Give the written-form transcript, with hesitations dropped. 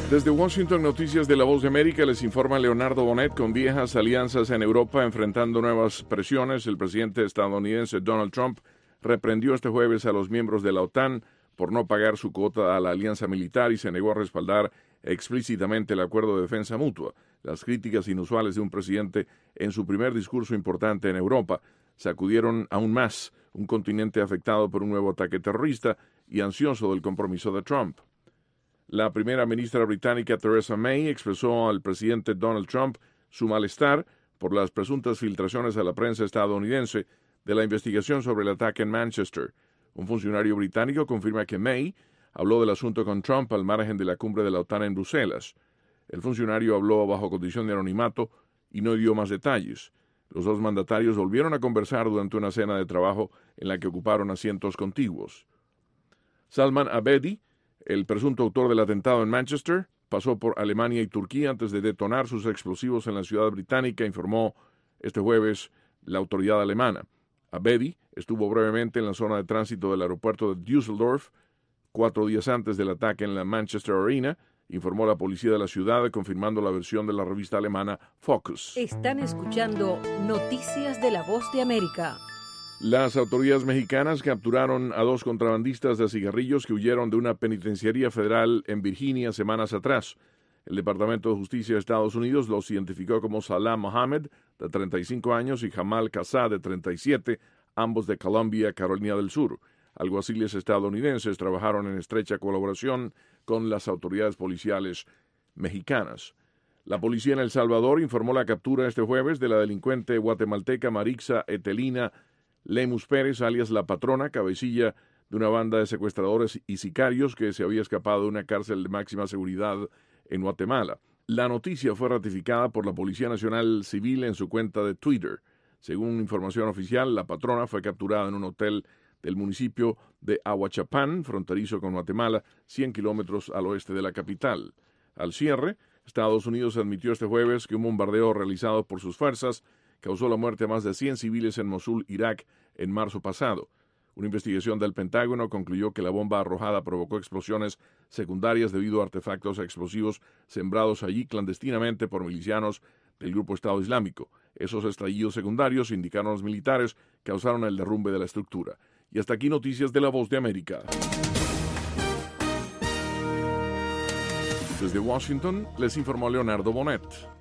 Desde Washington, Noticias de la Voz de América, les informa Leonardo Bonet. Con viejas alianzas en Europa enfrentando nuevas presiones, el presidente estadounidense Donald Trump reprendió este jueves a los miembros de la OTAN por no pagar su cuota a la alianza militar y se negó a respaldar explícitamente el acuerdo de defensa mutua. Las críticas inusuales de un presidente en su primer discurso importante en Europa sacudieron aún más un continente afectado por un nuevo ataque terrorista y ansioso del compromiso de Trump. La primera ministra británica Theresa May expresó al presidente Donald Trump su malestar por las presuntas filtraciones a la prensa estadounidense de la investigación sobre el ataque en Manchester. Un funcionario británico confirma que May habló del asunto con Trump al margen de la cumbre de la OTAN en Bruselas. El funcionario habló bajo condición de anonimato y no dio más detalles. Los dos mandatarios volvieron a conversar durante una cena de trabajo en la que ocuparon asientos contiguos. Salman Abedi, el presunto autor del atentado en Manchester, pasó por Alemania y Turquía antes de detonar sus explosivos en la ciudad británica, informó este jueves la autoridad alemana. Abedi estuvo brevemente en la zona de tránsito del aeropuerto de Düsseldorf 4 días antes del ataque en la Manchester Arena, informó la policía de la ciudad, confirmando la versión de la revista alemana Focus. Están escuchando Noticias de la Voz de América. Las autoridades mexicanas capturaron a 2 contrabandistas de cigarrillos que huyeron de una penitenciaría federal en Virginia semanas atrás. El Departamento de Justicia de Estados Unidos los identificó como Salah Mohammed, de 35 años, y Jamal Kassá, de 37, ambos de Columbia, Carolina del Sur. Alguaciles estadounidenses trabajaron en estrecha colaboración con las autoridades policiales mexicanas. La policía en El Salvador informó la captura este jueves de la delincuente guatemalteca Marixa Etelina Lemus Pérez, alias La Patrona, cabecilla de una banda de secuestradores y sicarios que se había escapado de una cárcel de máxima seguridad en Guatemala. La noticia fue ratificada por la Policía Nacional Civil en su cuenta de Twitter. Según información oficial, La Patrona fue capturada en un hotel del municipio de Ahuachapán, fronterizo con Guatemala, 100 kilómetros al oeste de la capital. Al cierre, Estados Unidos admitió este jueves que un bombardeo realizado por sus fuerzas causó la muerte a más de 100 civiles en Mosul, Irak, en marzo pasado. Una investigación del Pentágono concluyó que la bomba arrojada provocó explosiones secundarias debido a artefactos explosivos sembrados allí clandestinamente por milicianos del grupo Estado Islámico. Esos estallidos secundarios, indicaron los militares, causaron el derrumbe de la estructura. Y hasta aquí Noticias de la Voz de América. Desde Washington les informó Leonardo Bonet.